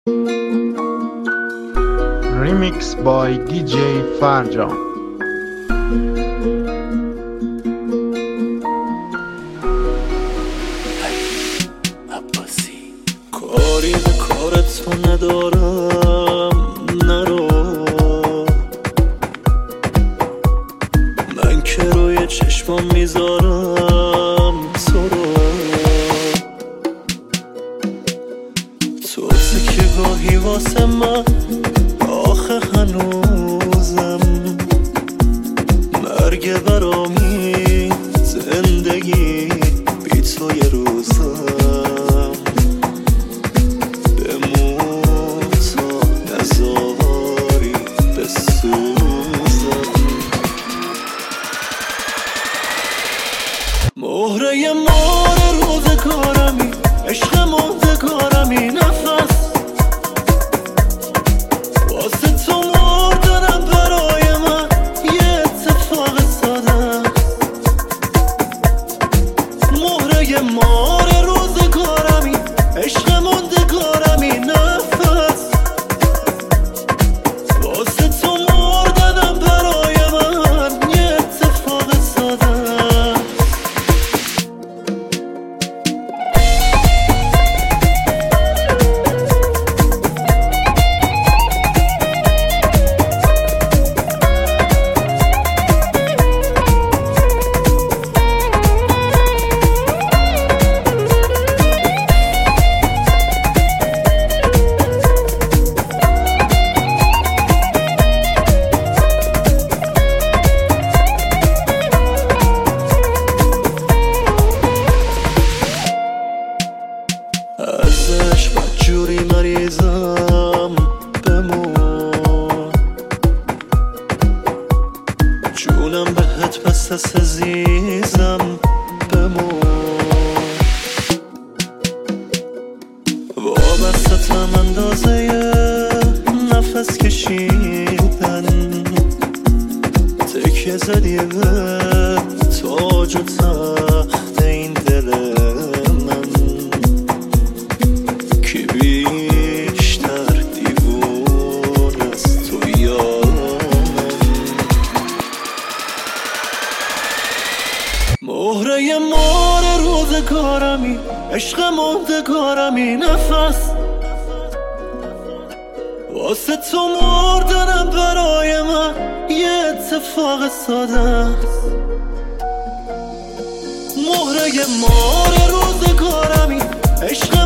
Remix by DJ Farjan. کاری به کارت تو ندارم، نرو. من که روی چشمام میذارم تو رو. تو که گاهی واسه من آخه هنوزم مرگ برامی، زندگی بی تو یه روزم. مهره مار روزگارمی، عشق مردگارمی، نفس واسه تو مردنم برای من یه اتفاق ساده. مهره مار روزگارمی، عشق مردگارمی، نفس واسه تو مردنم برای من یه اتفاق ساده. ازش بدجوری مریضم، بمون جونم بهت پس از عزیزم، بمون وابستم اندازه نفس کشیدن. تکیه زدی به تاج و تخت این دل من، کی بیشتر دیوونه است تو یا من. مهره مار روزگارمی، عشق مردگارمی، نفس واسه تو مردنم برای من یه اتفاق ساده. مهره مار روزگارمی، عشق